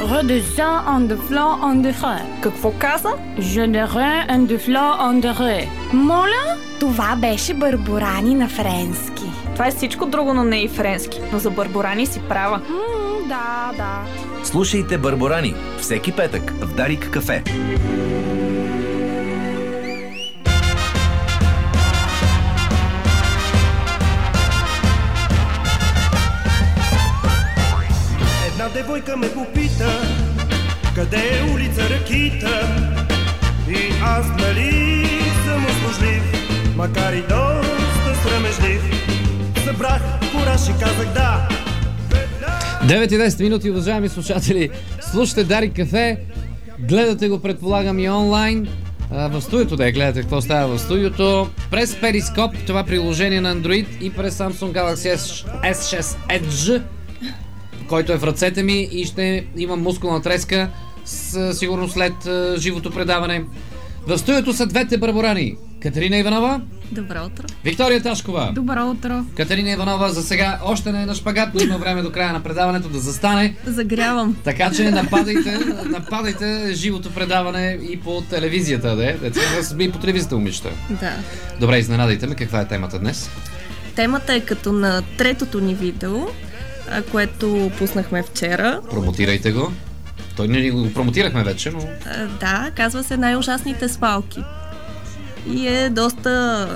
Redescends en de flanc en de ré. Какво каза? Je ne rien en de flanc en de ré. Моля? Това беше Барборани на френски. Това е всичко друго, но не и френски. Но за Барборани си права. Да. Слушайте Барборани всеки петък в Дарик кафе. Една девойка ме попита, къде е улица Ракита? И аз нали съм услужлив, макар и доста срамежлив. Събрах кураж и казах да. 9:10 минути, уважаеми слушатели. Слушате Дарик кафе. Гледате го, предполагам, и онлайн. В студиото да я гледате какво става в студиото. През Periscope, това приложение на Android, и през Samsung Galaxy S6 Edge, който е в ръцете ми и ще имам мускулна треска сигурно след живото предаване. В студиото са двете Барборани. Катерина Иванова. Добро утро. Виктория Ташкова. Добро утро. Катерина Иванова за сега още не е на шпагат, но има време до края на предаването да застане. Загрявам. Така че нападайте живото предаване и по телевизията, и по телевизията, момичета. Да. Добре, изненадайте ме, каква е темата днес? Темата е като на третото ни видео, което пуснахме вчера. Промотирайте го. Той не го промотирахме вече, но... Да, казва се най-ужасните свалки. И е доста...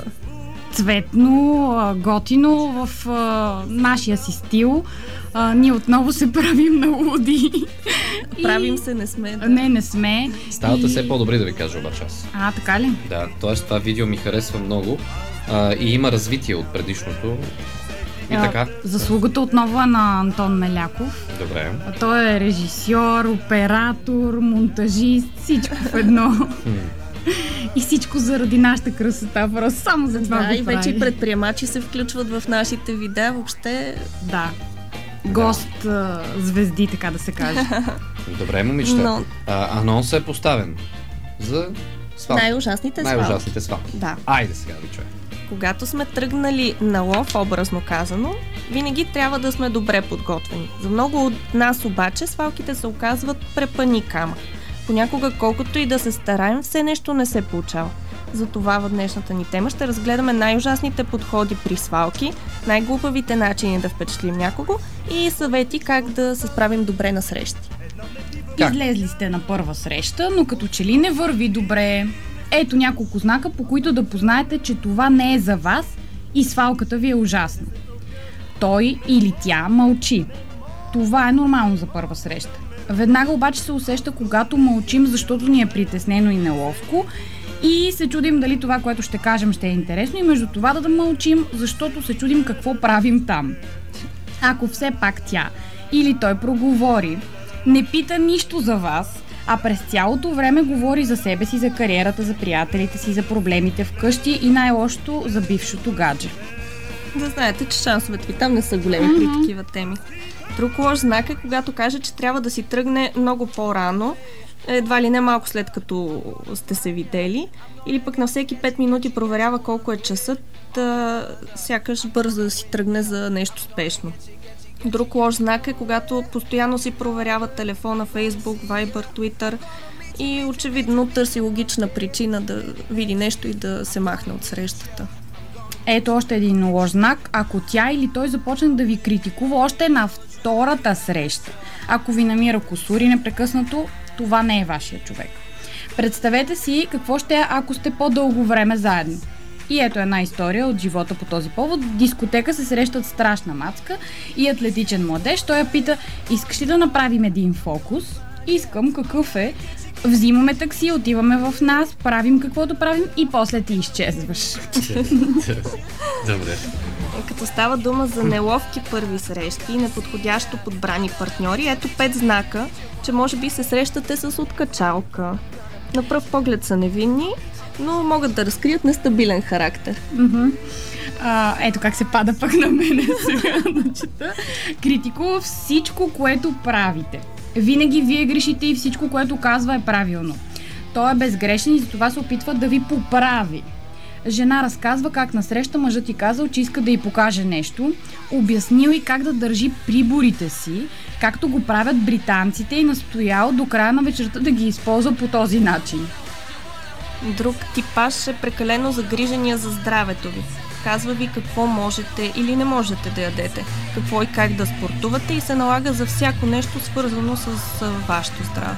цветно, готино, в нашия си стил. Ние отново се правим на луди. Правим се, не сме. Да. Не сме. Ставате все по-добри, да ви кажа обаче аз. Така ли? Да, т.е. това видео ми харесва много и има развитие от предишното. И така. Заслугата отново е на Антон Меляков. Добре. Той е режисьор, оператор, монтажист, всичко в едно. И всичко заради нашата красота, просто само за това го прави. И вече и предприемачи се включват в нашите видеа, въобще... Да. Гост звезди, така да се каже. Добре, момичета. Анонсът е поставен за свалки. Най-ужасните свалки. Да. Айде сега ви чуем. Когато сме тръгнали на лов, образно казано, винаги трябва да сме добре подготвени. За много от нас обаче свалките се оказват препъни камък. Понякога, колкото и да се стараем, все нещо не се получава. Затова в днешната ни тема ще разгледаме най-ужасните подходи при свалки, най-глупавите начини да впечатлим някого и съвети как да се справим добре на срещи. Излезли сте на първа среща, но като че ли не върви добре. Ето няколко знака, по които да познаете, че това не е за вас и свалката ви е ужасна. Той или тя мълчи. Това е нормално за първа среща. Веднага обаче се усеща, когато мълчим, защото ни е притеснено и неловко и се чудим дали това, което ще кажем, ще е интересно и между това да мълчим, защото се чудим какво правим там. Ако все пак тя или той проговори, не пита нищо за вас, а през цялото време говори за себе си, за кариерата, за приятелите си, за проблемите вкъщи и най-лошото за бившото гадже. Да знаете, че шансовете ви там не са големи при такива теми. Друг лош знак е, когато каже, че трябва да си тръгне много по-рано, едва ли не малко след като сте се видели, или пък на всеки 5 минути проверява колко е часът, сякаш бързо да си тръгне за нещо спешно. Друг лош знак е, когато постоянно си проверява телефона, Facebook, Viber, Twitter и очевидно търси логична причина да види нещо и да се махне от срещата. Ето още един лош знак, ако тя или той започне да ви критикува още на втората среща. Ако ви намира кусури непрекъснато, това не е вашия човек. Представете си какво ще е, ако сте по-дълго време заедно. И ето една история от живота по този повод. В дискотека се срещат страшна мацка и атлетичен младеж. Той я пита: искаш ли да направим един фокус? Искам, какъв е? Взимаме такси, отиваме в нас, правим каквото правим и после ти изчезваш. Добре. Като става дума за неловки първи срещи и неподходящо подбрани партньори, ето 5 знака, че може би се срещате с откачалка. На пръв поглед са невинни, но могат да разкрият нестабилен характер. Ето как се пада пък на мене сега да чета. Критикува всичко, което правите. Винаги вие грешите и всичко, което казва, е правилно. Той е безгрешен и затова се опитва да ви поправи. Жена разказва как насреща мъжът й казал, че иска да й покаже нещо, обяснил и как да държи приборите си, както го правят британците, и настоял до края на вечерта да ги използва по този начин. Друг типаж е прекалено загрижения за здравето ви. Казва ви какво можете или не можете да ядете, какво и как да спортувате и се налага за всяко нещо, свързано с вашето здраве.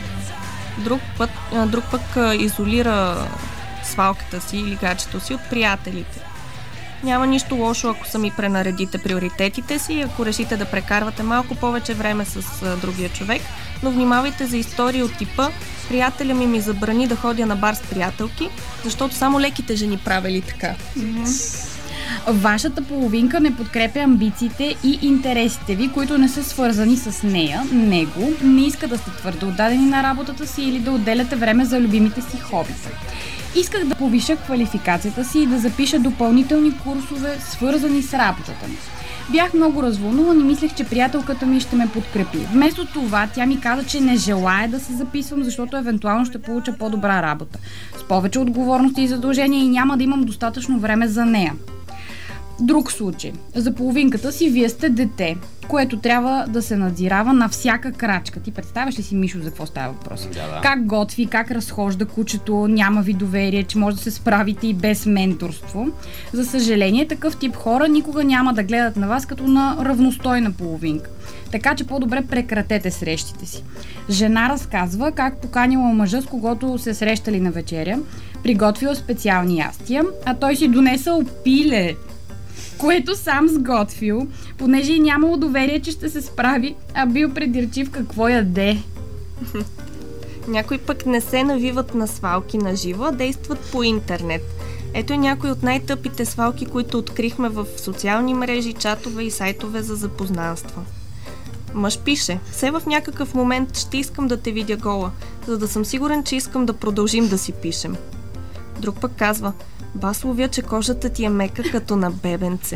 Друг пък изолира свалката си или гаджето си от приятелите. Няма нищо лошо, ако сами пренаредите приоритетите си, ако решите да прекарвате малко повече време с другия човек, но внимавайте за истории от типа приятеля ми забрани да ходя на бар с приятелки, защото само леките жени правили така. Вашата половинка не подкрепя амбициите и интересите ви, които не са свързани с нея, него, не иска да сте твърдо отдадени на работата си или да отделяте време за любимите си хобита. Исках да повиша квалификацията си и да запиша допълнителни курсове, свързани с работата ми. Бях много развълнуван и мислех, че приятелката ми ще ме подкрепи. Вместо това, тя ми каза, че не желае да се записвам, защото евентуално ще получа по-добра работа, с повече отговорности и задължения и няма да имам достатъчно време за нея. Друг случай. За половинката си вие сте дете, което трябва да се надзирава на всяка крачка. Ти представяш ли си, Мишо, за какво става въпрос? Да. Как готви, как разхожда кучето, няма ви доверие, че може да се справите и без менторство. За съжаление, такъв тип хора никога няма да гледат на вас като на равностойна половинка. Така че по-добре прекратете срещите си. Жена разказва как поканила мъжа, с когото се срещали на вечеря, приготвила специални ястия, а той си донесъл пиле, което сам сготвил, понеже и нямало доверие, че ще се справи, а бил предирчив какво яде. Някои пък не се навиват на свалки на живо, а действат по интернет. Ето някои от най-тъпите свалки, които открихме в социални мрежи, чатове и сайтове за запознанства. Мъж пише: все в някакъв момент ще искам да те видя гола, за да съм сигурен, че искам да продължим да си пишем. Друг пък казва: бас ловя, че кожата ти е мека като на бебенце.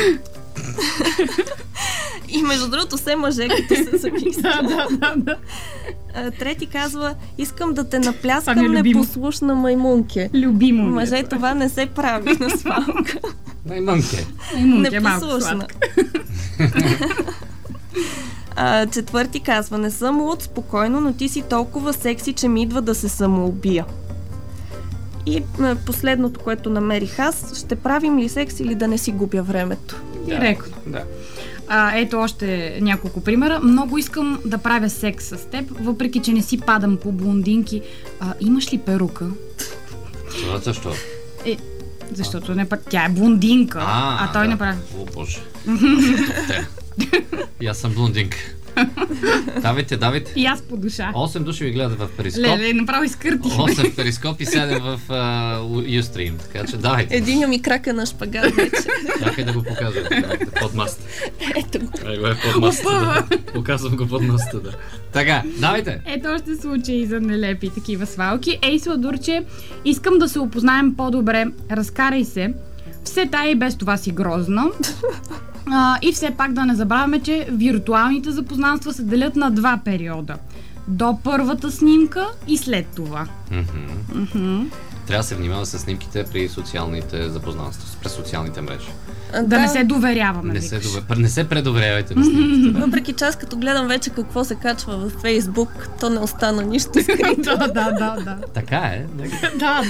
И между другото все мъже, като се записва. Да. Трети казва: искам да те напляскам непослушна маймунке. Любимо. Мъже, това не се прави на свалка. Маймунке. Непослушна. Четвърти казва: не съм луд, спокойно, но ти си толкова секси, че ми идва да се самоубия. И последното, което намерих аз: ще правим ли секс или да не си губя времето? Директно. Да. Ето още няколко примера. Много искам да правя секс с теб, въпреки че не си падам по блондинки. Имаш ли перука? Това защо? Защото тя е блондинка, а той не прави. О, боже. И аз съм блондинка. Давайте. И аз по душа. 8 души ви гледат в Перископ. Леле, направо изкърти. 8 в Перископ и 7 в Ustream. Така че давайте. Единия ми крака на шпагат вече. Чакай да го покажа. Под маста. Ето го. Под маста. Показвам го под маста, да. Така, давайте. Ето още случаи за нелепи такива свалки. Ей, Сладурче, искам да се опознаем по-добре. Разкарай се. Все тая и без това си грозна. И все пак да не забравяме, че виртуалните запознанства се делят на два периода. До първата снимка и след това. Трябва да се внимава с снимките при социалните запознанства, през социалните мрежи. Да не се доверяваме. Не се предоверявайте на снимките. Да. Въпреки че аз като гледам вече какво се качва в Фейсбук, то не остана нищо скрито. Да. Така е. Да.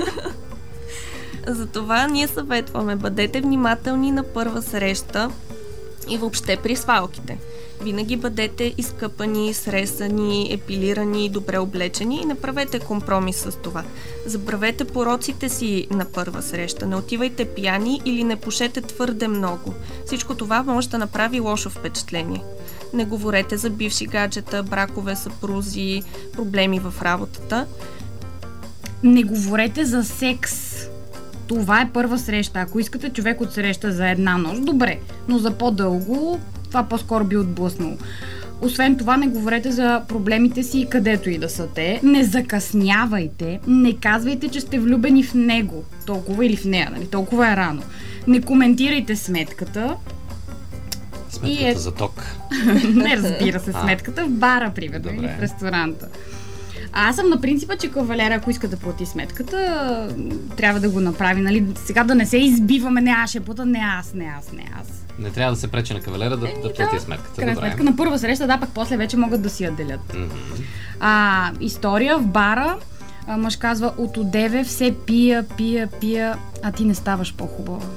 Затова ние съветваме: бъдете внимателни на първа среща и въобще при свалките. Винаги бъдете изкъпани, сресани, епилирани, добре облечени и не правете компромис с това. Забравете пороците си на първа среща, не отивайте пияни или не пушете твърде много. Всичко това може да направи лошо впечатление. Не говорете за бивши гаджета, бракове, съпрузи, проблеми в работата. Не говорете за секс. Това е първа среща. Ако искате човек от среща за една нощ, добре, но за по-дълго това по-скоро би отблъснало. Освен това, не говорете за проблемите си където и да са те. Не закъснявайте. Не казвайте, че сте влюбени в него. Толкова или в нея, нали? Толкова е рано. Не коментирайте сметката. Сметката за ток. Не, разбира се, сметката в бара, примерно, или в ресторанта. Аз съм на принципа, че кавалера, ако иска да плати сметката, трябва да го направи, нали? Сега да не се избиваме, не аз ще плата, не аз. Не трябва да се пречи на кавалера да плати сметката. Крайна сметка, на първа среща, да, пък после вече могат да си я делят. История в бара, мъж казва, от одеве все пия, а ти не ставаш по-хубава.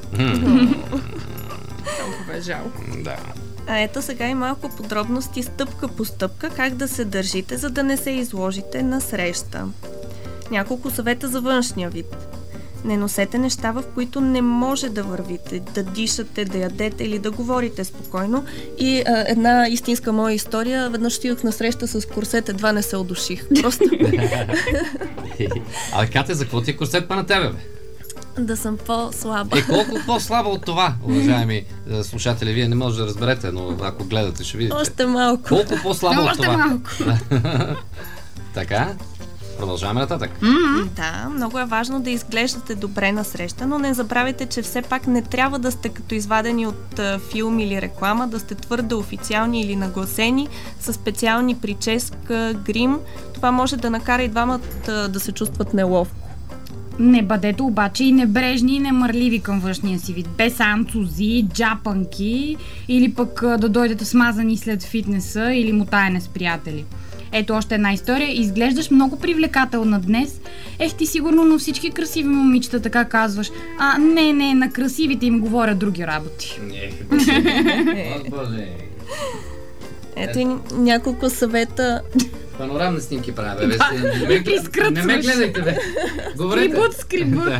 Толкова е жалко. Да. А ето сега и малко подробности стъпка по стъпка как да се държите, за да не се изложите на среща. Няколко съвета за външния вид. Не носете неща, в които не може да вървите, да дишате, да ядете или да говорите спокойно. И една истинска моя история, веднъж отидох на среща с курсет, едва не се удуших. Просто. Кате, за какво ти е курсет па на тебе, бе? Да съм по-слаба. Колко по-слаба от това, уважаеми слушатели, вие не може да разберете, но ако гледате, ще видите. Още малко. Колко по-слаба от това? Още малко. Така, продължаваме нататък. Да, много е важно да изглеждате добре на среща, но не забравяйте, че все пак не трябва да сте като извадени от филм или реклама, да сте твърде официални или нагласени, с специални прическа, грим. Това може да накара и двамата да се чувстват неловко. Не бъдете обаче и небрежни и немърливи към външния си вид. Без анцузи, джапанки или пък да дойдете смазани след фитнеса или мотаене с приятели. Ето още една история. Изглеждаш много привлекателна днес. Ти сигурно на всички красиви момичета така казваш. Не, на красивите им говоря други работи. Ето и няколко съвета. Панорамни снимки правя, бе. Не ме гледайте, бе. Скрибут.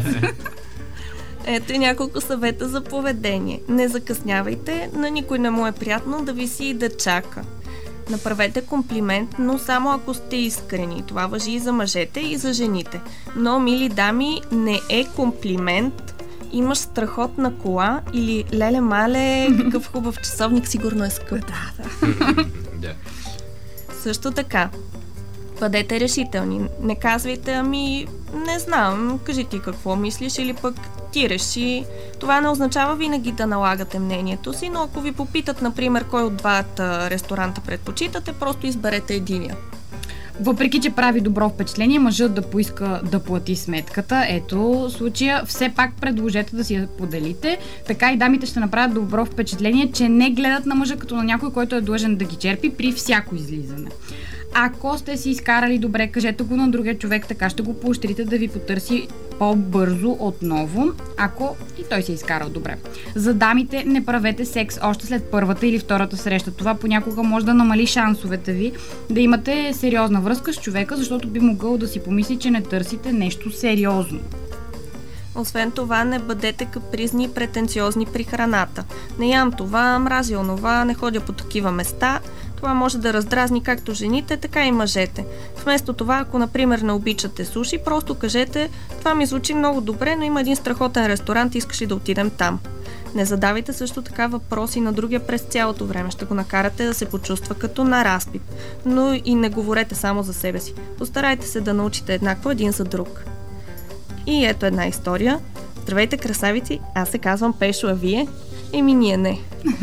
Ето и няколко съвета за поведение. Не закъснявайте, на никой не му е приятно да виси и да чака. Направете комплимент, но само ако сте искрени. Това важи и за мъжете, и за жените. Но, мили дами, не е комплимент. Имаш страхотна кола или леле-мале, какъв хубав часовник, сигурно е скъп. Да. Също така, бъдете решителни. Не казвайте, не знам, кажи ти какво мислиш или пък ти реши. Това не означава винаги да налагате мнението си, но ако ви попитат, например, кой от двата ресторанта предпочитате, просто изберете единия. Въпреки, че прави добро впечатление мъжът да поиска да плати сметката, ето случая, все пак предложете да си я поделите. Така и дамите ще направят добро впечатление, че не гледат на мъжа като на някой, който е длъжен да ги черпи при всяко излизане. Ако сте си изкарали добре, кажете го на другия човек, така ще го поощрите да ви потърси по-бързо отново, ако и той се е изкарал добре. За дамите, не правете секс още след първата или втората среща. Това понякога може да намали шансовете ви да имате сериозна връзка с човека, защото би могъл да си помисли, че не търсите нещо сериозно. Освен това, не бъдете капризни и претенциозни при храната. Не ям това, мрази онова, не ходя по такива места. Това може да раздразни както жените, така и мъжете. Вместо това, ако, например, не обичате суши, просто кажете: това ми звучи много добре, но има един страхотен ресторант, искаш ли да отидем там? Не задавайте също така въпроси на другия през цялото време. Ще го накарате да се почувства като на разпит. Но и не говорете само за себе си. Постарайте се да научите еднакво един за друг. И ето една история. Здравейте, красавици, аз се казвам Пешо, а вие? Ние не.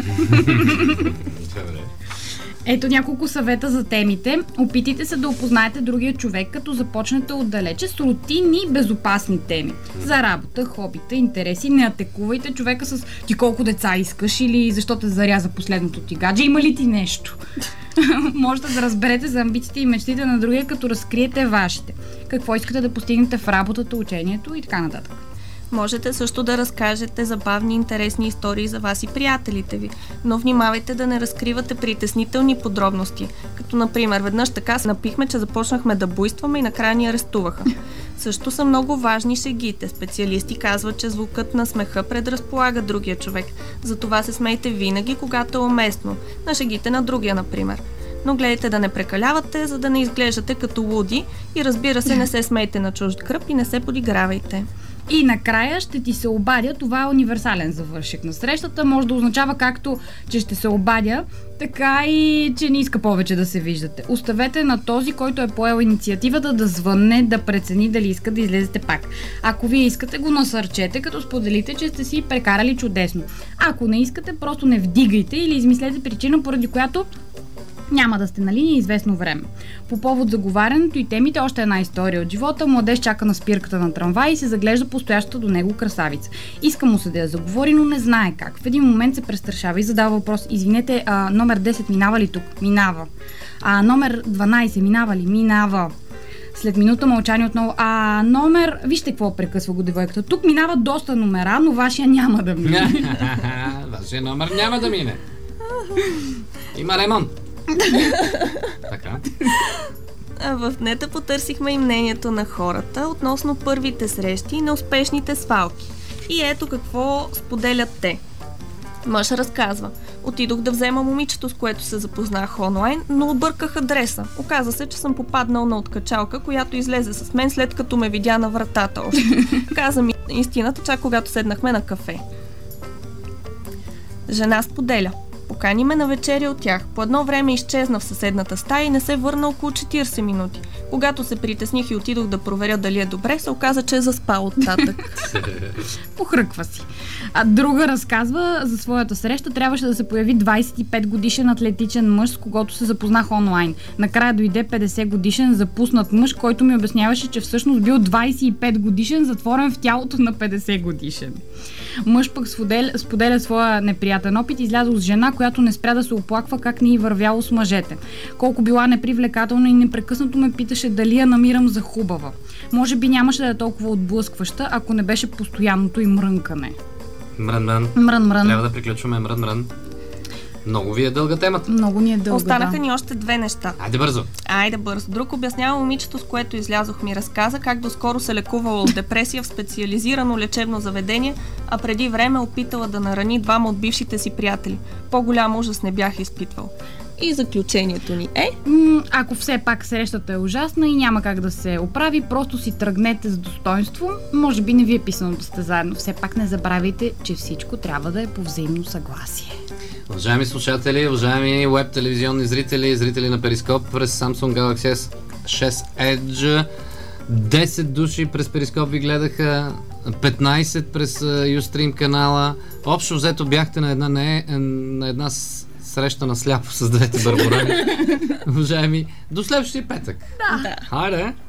Ето няколко съвета за темите. Опитайте се да опознаете другия човек, като започнете отдалече с рутинни и безопасни теми. За работа, хобита, интереси. Не атакувайте човека с ти колко деца искаш или защо те заряза последното ти гадже. Има ли ти нещо? Можете да разберете за амбициите и мечтите на другия, като разкриете вашите. Какво искате да постигнете в работата, учението и така нататък. Можете също да разкажете забавни, интересни истории за вас и приятелите ви, но внимавайте да не разкривате притеснителни подробности, като например веднъж така се напихме, че започнахме да буйстваме и накрая ни арестуваха. Също са много важни шегите. Специалисти казват, че звукът на смеха предразполага другия човек, затова се смейте винаги, когато е уместно, на шегите на другия, например. Но гледайте да не прекалявате, за да не изглеждате като луди и разбира се, не се смейте на чужд гръб и не се подигравайте. И накрая ще ти се обадя. Това е универсален завършек на срещата. Може да означава както, че ще се обадя, така и, че не иска повече да се виждате. Оставете на този, който е поел инициативата, да звънне, да прецени дали иска да излезете пак. Ако вие искате, го насърчете, като споделите, че сте си прекарали чудесно. Ако не искате, просто не вдигайте или измислете причина, поради която Няма да сте на линия известно време. По повод заговарянето и темите, още една история от живота. Младеж чака на спирката на трамвай и се заглежда по стоящата до него красавица. Иска му се да я заговори, но не знае как. В един момент се престрашава и задава въпрос: извинете, номер 10 минава ли тук? Минава. Номер 12 минава ли? Минава. След минута мълчание отново: номер... Вижте какво прекъсва го девойката. Тук минават доста номера, но вашия няма да мине. Вашия номер няма да мине. Има ремонт. Така. В нета потърсихме и мнението на хората относно първите срещи и неуспешните свалки. И ето какво споделят те. Мъж разказва: отидох да взема момичето, с което се запознах онлайн, но обърках адреса. Оказа се, че съм попаднал на откачалка, която излезе с мен, след като ме видя на вратата още. Каза ми истината, чак когато седнахме на кафе. Жена споделя: покани ме на вечеря от тях. По едно време изчезна в съседната стая и не се върна около 40 минути. Когато се притесних и отидох да проверя дали е добре, се оказа, че е заспал оттатък. Похръква си. Друга разказва за своята среща. Трябваше да се появи 25 годишен атлетичен мъж, с когото се запознах онлайн. Накрая дойде 50 годишен запуснат мъж, който ми обясняваше, че всъщност бил 25 годишен, затворен в тялото на 50 годишен. Мъж пък споделя своя неприятен опит, излязъл с жена, която не спря да се оплаква как не й вървяло с мъжете. Колко била непривлекателна и непрекъснато ме питаше дали я намирам за хубава. Може би нямаше да е толкова отблъскваща, ако не беше постоянното и мрънкане. Мрън. Трябва да приключваме мрън. Много ви е дълга темата. Много ни е дълга, Останаха ни още две неща. Айде бързо. Друг обяснява момичето, с което излязох, ми разказа как доскоро се лекувала от депресия в специализирано лечебно заведение, а преди време опитала да нарани двама от бившите си приятели. По-голям ужас не бях изпитвал. И заключението ни е... Ако все пак срещата е ужасна и няма как да се оправи, просто си тръгнете с достоинство. Може би не ви е писано да сте заедно. Все пак не забравяйте, че всичко трябва да е по взаимно съгласие. Уважаеми слушатели, уважаеми веб телевизионни зрители, зрители на Перископ през Samsung Galaxy S6 Edge, 10 души през Перископ ви гледаха, 15 през Ustream канала. Общо взето бяхте на една среща на сляпо с двете Барборани. Уважаеми, до следващия петък. Да. Хайде!